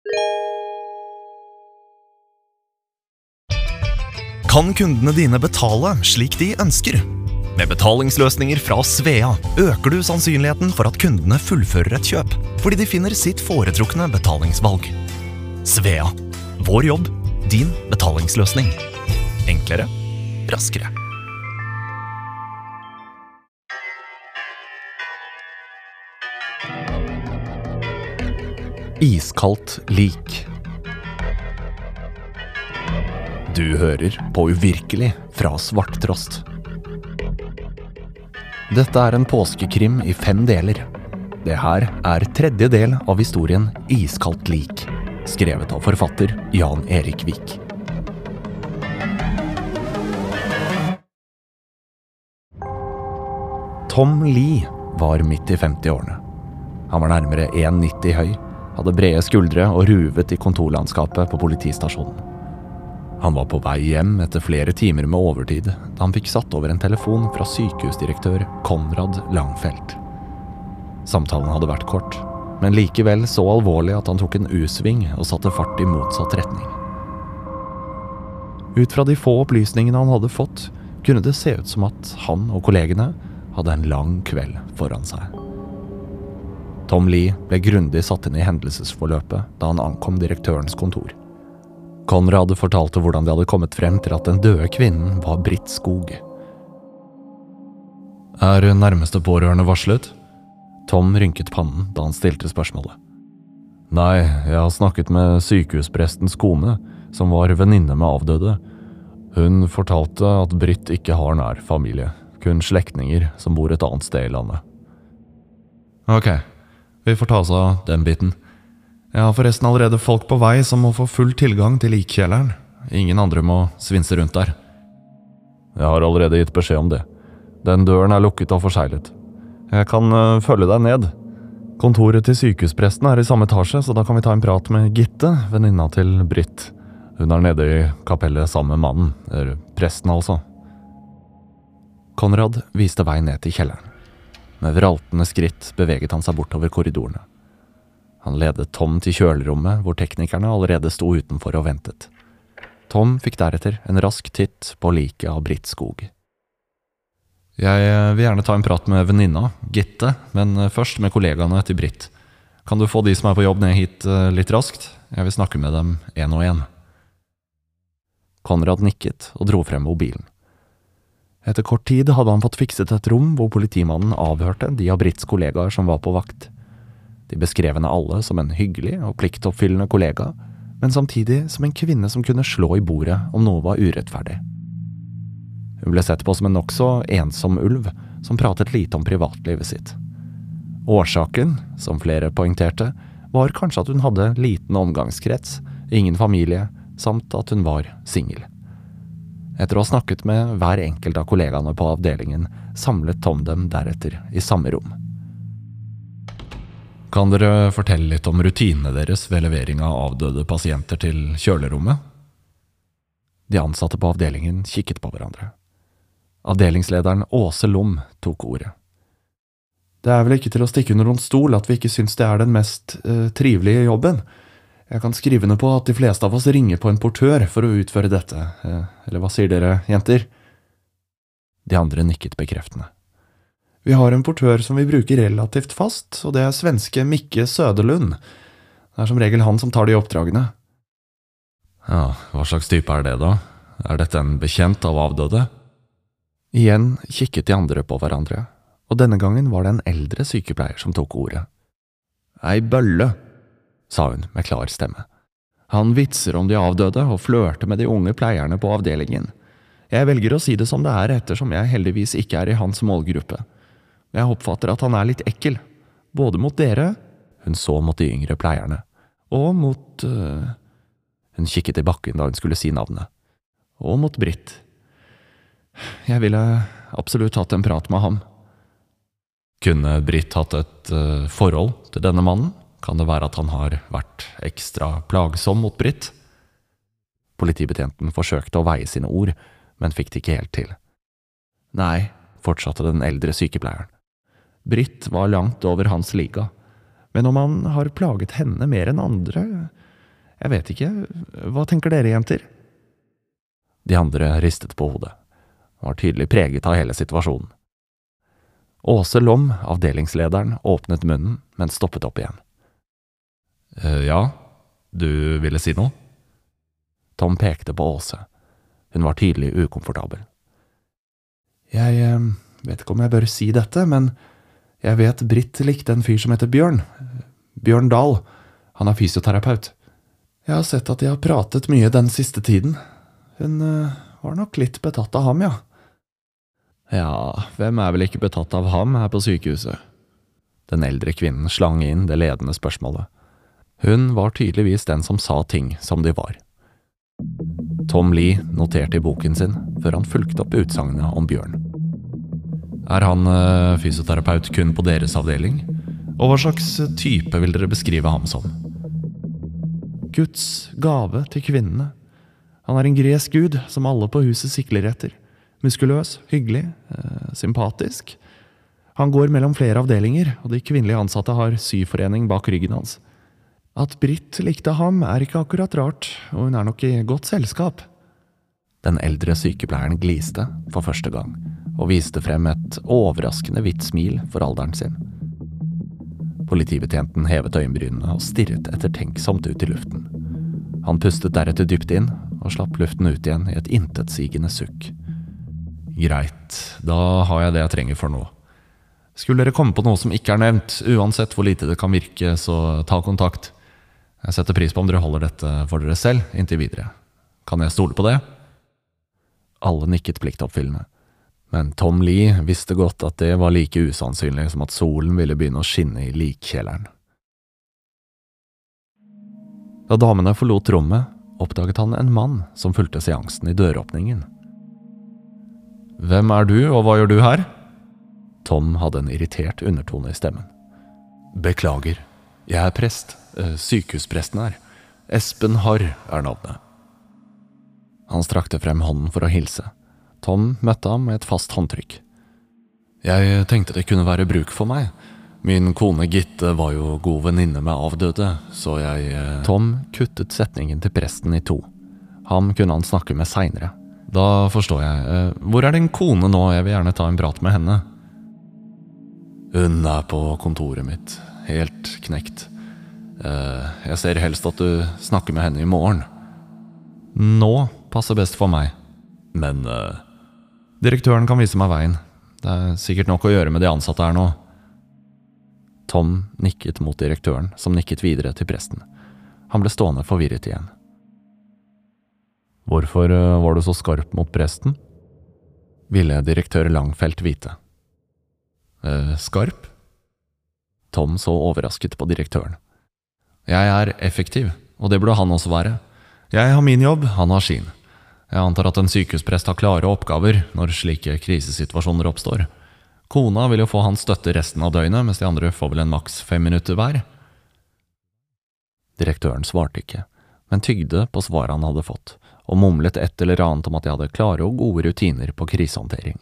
Kan kundene dine betale slik de ønsker? Med betalingsløsninger fra Svea øker du sannsynligheten for at kundene fullfører et kjøp, fordi de finner sitt foretrukne betalingsvalg. Svea. Vår jobb, din betalingsløsning. Enklere, raskere. Iskaldt lik. Du hører på Uvirkelig fra Svarttrost. Dette er en påskekrim i 5 deler. Det her er 3. del av historien Iskaldt lik, skrevet av forfatter Jan Erik Vik. Tom Lee var midt i 50-årene. Han var nærmere 1,90 høy, hadde brede skuldre og ruvet i kontorlandskapet på politistasjonen. Han var på vei hjem etter flere timer med overtid da han fikk satt over en telefon fra sykehusdirektør Konrad Langfeldt. Samtalen hadde vært kort, men likevel så alvorlig at han tok en U-sving og satte fart i motsatt retning. Ut fra de få opplysningene han hadde fått, kunne det se ut som at han og kollegene hadde en lang kveld foran seg. Tom Lee ble grundig satt inn i hendelsesforløpet da han ankom direktørens kontor. Konrad fortalte hvordan de hadde kommet frem til at den døde kvinnen var Britt Skog. Er nærmeste pårørende varslet? Tom rynket pannen da han stilte spørsmålet. Nei, jeg har snakket med sykehusprestens kone, som var venninne med avdøde. Hun fortalte at Britt ikke har nær familie, kun slektninger som bor et annet sted i landet. Ok, vi får ta oss av den biten. Jeg har forresten allerede folk på vei som må få full tilgang til likkjelleren. Ingen andre må svinse rundt der. Jeg har allerede gitt beskjed om det. Den døren er lukket og forseglet. Jeg kan følge deg ned. Kontoret til sykehuspresten er i samme etasje, så da kan vi ta en prat med Gitte, venninna til Britt. Hun er nede i kapellet sammen med mannen, presten altså. Konrad viste vei ned til kjelleren. Med vraltende skritt beveget han seg bortover korridorene. Han ledet Tom til kjølerommet, hvor teknikerne allerede sto utenfor og ventet. Tom fikk deretter en rask titt på liket av Britt Skog. Jeg vil gjerne ta en prat med venninna, Gitte, men først med kollegaene til Britt. Kan du få de som er på jobb ned hit litt raskt? Jeg vil snakke med dem en og en. Konrad nikket og dro frem mobilen. Etter kort tid hadde han fått fikset et rom hvor politimannen avhørte de av Britts kollegaer som var på vakt. De beskrev henne alle som en hyggelig og pliktoppfyllende kollega, men samtidig som en kvinne som kunne slå i bordet om noe var urettferdig. Hun ble sett på som en nokså ensom ulv som pratet lite om privatlivet sitt. Årsaken, som flere poengterte, var kanskje at hun hadde liten omgangskrets, ingen familie, samt at hun var singel. Etter å ha snakket med hver enkelt av kollegaene på avdelingen, samlet Tom dem deretter i samme rom. Kan dere fortelle litt om rutinene deres ved levering av avdøde pasienter til kjølerommet? De ansatte på avdelingen kikket på hverandre. Avdelingslederen Åse Lom tok ordet. Det er vel ikke til å stikke under noen stol at vi ikke synes det er den mest trivelige jobben. Jeg kan skrive ned på at de fleste av oss ringer på en portør for å utføre dette. Eller hva sier dere, jenter? De andre nikket bekreftende. Vi har en portør som vi bruker relativt fast, og det er svenske Mikke Söderlund. Det er som regel han som tar de oppdragene. Ja, hva slags type er det da? Er dette en bekjent av avdøde? Igjen kikket de andre på hverandre, og denne gangen var det en eldre sykepleier som tok ordet. Ei bølle, sa hun med klar stemme. Han vitser om de avdøde og flørter med de unge pleierne på avdelingen. Jeg velger å si det som det er ettersom jeg heldigvis ikke er i hans målgruppe. Jeg oppfatter at han er litt ekkel, både mot dere, hun så mot de yngre pleierne, og mot, hun kikket i bakken da hun skulle si navnet, og mot Britt. Jeg ville absolutt hatt en prat med ham. Kunne Britt hatt et forhold til denne mannen? Kan det være at han har vært ekstra plagsom mot Britt? Politibetjenten forsøkte å veie sine ord, men fikk det ikke helt til. Nei, fortsatte den eldre sykepleieren. Britt var langt over hans liga, men om han har plaget henne mer enn andre, Jeg vet ikke, hva tenker dere, jenter? De andre ristet på hodet. Han var tydelig preget av hele situasjonen. Åse Lom, avdelingslederen, åpnet munnen, men stoppet opp igjen. Ja, du ville si noe? Tom pekte på Åse. Hun var tydelig ukomfortabel. Jeg vet ikke om jeg bør si dette, men jeg vet Britt likte en fyr som heter Bjørn. Bjørn Dahl. Han er fysioterapeut. Jeg har sett at de har pratet mye den siste tiden. Hun var nok litt betatt av ham, ja. Ja, hvem er vel ikke betatt av ham her på sykehuset? Den eldre kvinnen slang inn det ledende spørsmålet. Hun var tydeligvis den som sa ting som de var. Tom Lee noterte i boken sin, før han fulgte opp utsagnet om Bjørn. Er han fysioterapeut kun på deres avdeling? Og hva slags type vil dere beskrive ham som? Guds gave til kvinnene. Han er en gresk gud som alle på huset sikler etter. Muskuløs, hyggelig, sympatisk. Han går mellom flere avdelinger, og de kvinnelige ansatte har syforening bak ryggen hans. At Britt likte ham er ikke akkurat rart, og hun er nok i godt selskap. Den eldre sykepleieren gliste for første gang, og viste frem et overraskende hvitt smil for alderen sin. Politibetjenten hevet øyenbrynene og stirret ettertenksomt ut i luften. Han pustet deretter dypt inn, og slapp luften ut igjen i et intetsigende sukk. Greit, da har jeg det jeg trenger for nå. Skulle dere komme på noe som ikke er nevnt, uansett hvor lite det kan virke, så ta kontakt. Jeg setter pris på om dere holder dette for dere selv inntil videre. Kan jeg stole på det? Alle nikket pliktoppfyllende. Men Tom Lee visste godt at det var like usannsynlig som at solen ville begynne å skinne i likkjelleren. Da damene forlot rommet, oppdaget han en mann som fulgte seansen i døråpningen. Hvem er du, og hva gjør du her? Tom hadde en irritert undertone i stemmen. Beklager, jeg er prest, sykehuspresten her. Espen Harr er navnet. Han strakte frem hånden for å hilse. Tom møtte ham med et fast håndtrykk. Jeg tenkte det kunne være bruk for meg. Min kone Gitte var jo god venninne med avdøde, så jeg… Tom kuttet setningen til presten i to. Ham kunne han snakke med senere. Da forstår jeg. Hvor er din kone nå? Jeg vil gjerne ta en prat med henne. Hun er på kontoret mitt, helt knekt. Jeg ser helst at du snakker med henne i morgen. Nå passer best for meg. Men direktøren kan vise meg veien. Det er sikkert nok å gjøre med de ansatte her nå. Tom nikket mot direktøren, som nikket videre til presten. Han ble stående forvirret igjen. Hvorfor var du så skarp mot presten? Ville direktør Langfeldt vite. Skarp? Tom så overrasket på direktøren. Jeg er effektiv, og det burde han også være. Jeg har min jobb, han har sin. Jeg antar at en sykehusprest har klare oppgaver når slike krisesituasjoner oppstår. Kona vil jo få hans støtte resten av døgnet, mens de andre får vel en maks 5 minutter hver. Direktøren svarte ikke, men tygde på svaret han hadde fått, og mumlet et eller annet om at de hadde klare og gode rutiner på krisehåndtering.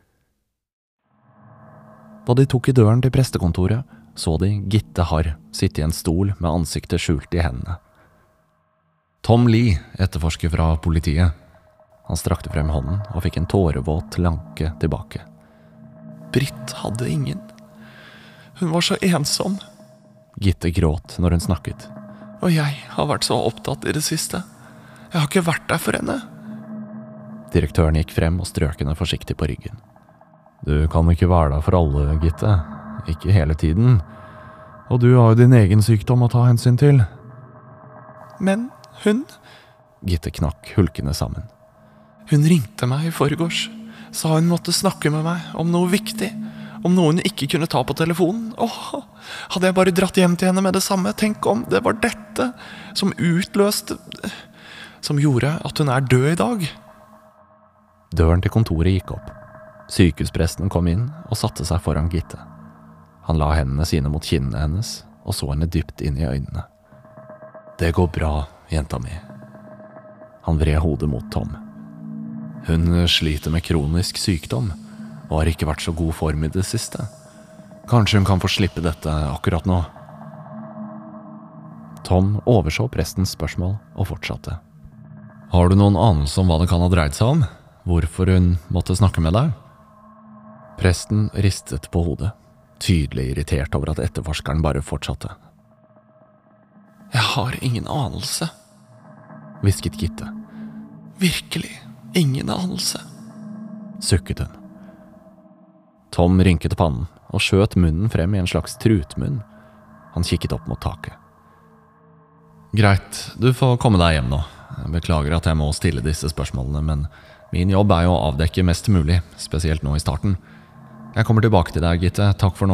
Da de tok i døren til prestekontoret, så de Gitte Harr sitte i en stol med ansiktet skjult i hendene. Tom Lee, etterforsker fra politiet. Han strakte frem hånden og fikk en tårevåt lanke tilbake. Britt hadde ingen. Hun var så ensom. Gitte gråt når hun snakket. Og jeg har vært så opptatt i det siste. Jeg har ikke vært der for henne. Direktøren gikk frem og strøk henne forsiktig på ryggen. Du kan ikke være der for alle, Gitte. Ikke hele tiden. Og du har jo din egen sykdom å ta hensyn til. Men hun… Gitte knakk hulkende sammen. Hun ringte meg i forgårs. Sa hun måtte snakke med meg om noe viktig. Om noe hun ikke kunne ta på telefonen. Hadde jeg bare dratt hjem til henne med det samme. Tenk om det var dette som utløste… Som gjorde at hun er død i dag. Døren til kontoret gikk opp. Sykehuspresten kom inn og satte seg foran Gitte. Han la hendene sine mot kinnene hennes og så henne dypt inn i øynene. Det går bra, jenta mi. Han vred hodet mot Tom. Hun sliter med kronisk sykdom og har ikke vært så god form i det siste. Kanskje hun kan få slippe dette akkurat nå. Tom overså prestens spørsmål og fortsatte. Har du noen anelse om hva det kan ha dreid seg om? Hvorfor hun måtte snakke med deg? Presten ristet på hodet, tydelig irritert over at etterforskeren bare fortsatte. Jeg har ingen anelse, hvisket Gitte. Virkelig ingen anelse, sukket hun. Tom rynket pannen og skjøt munnen frem i en slags trutmunn. Han kikket opp mot taket. Greit, du får komme deg hjem nå. Jeg beklager at jeg må stille disse spørsmålene, men min jobb jo å avdekke mest mulig, spesielt nå i starten. Jeg kommer tilbake til deg, Gitte. Takk for nå.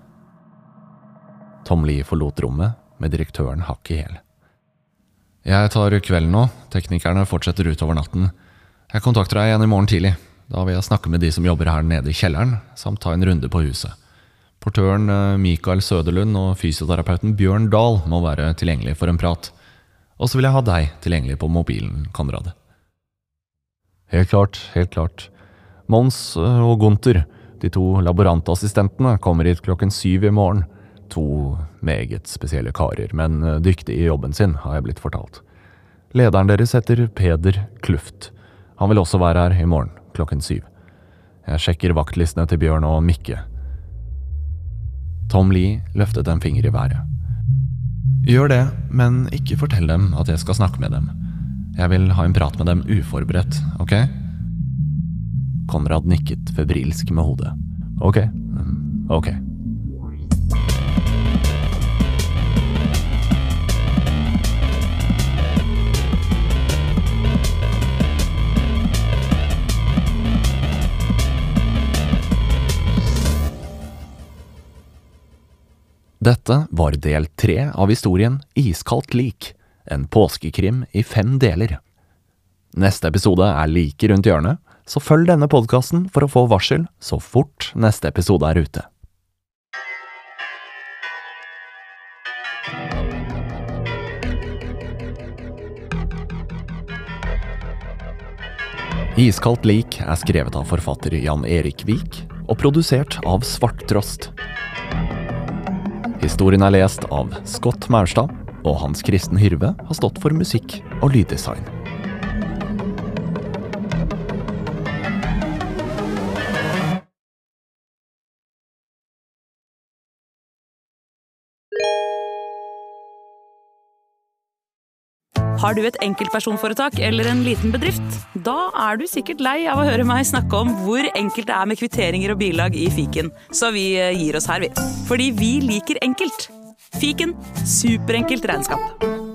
Tom Lee forlot rommet, med direktøren hakk i hæl. Jeg tar kvelden nå. Teknikerne fortsetter utover natten. Jeg kontakter deg igjen i morgen tidlig. Da vil jeg snakke med de som jobber her nede i kjelleren, samt ta en runde på huset. Portøren Mikael Søderlund og fysioterapeuten Bjørn Dahl må være tilgjengelig for en prat. Og så vil jeg ha deg tilgjengelig på mobilen, Konrad. Helt klart. Mons og Gunther, de 2 laborantassistentene, kommer hit 7:00 i morgen. 2 meget spesielle karer, men dyktige i jobben sin, har jeg blitt fortalt. Lederen deres heter Peder Kluft. Han vil også være her i morgen 7:00. Jeg sjekker vaktlistene til Bjørn og Mikke. Tom Lee løftet en finger i været. Gjør det, men ikke fortell dem at jeg skal snakke med dem. Jeg vil ha en prat med dem uforberedt, ok? Konrad nikket febrilsk med hodet. Ok. Dette var del 3 av historien Iskaldt lik, en påskekrim i 5 deler. Neste episode like rundt hjørnet, så følg denne podcasten for å få varsel så fort neste episode ute. Iskaldt lik skrevet av forfatter Jan Erik Vik og produsert av Svarttrost. Historien lest av Scott Maurstad, og Hans Kristen Hyrve har stått for musikk og lyddesign. Har du et enkeltpersonforetak eller en liten bedrift? Da du sikkert lei av å høre meg snakke om hvor enkelt det med kvitteringer og bilag i Fiken. Så vi gir oss her, vi. Fordi vi liker enkelt. Fiken, superenkelt regnskap.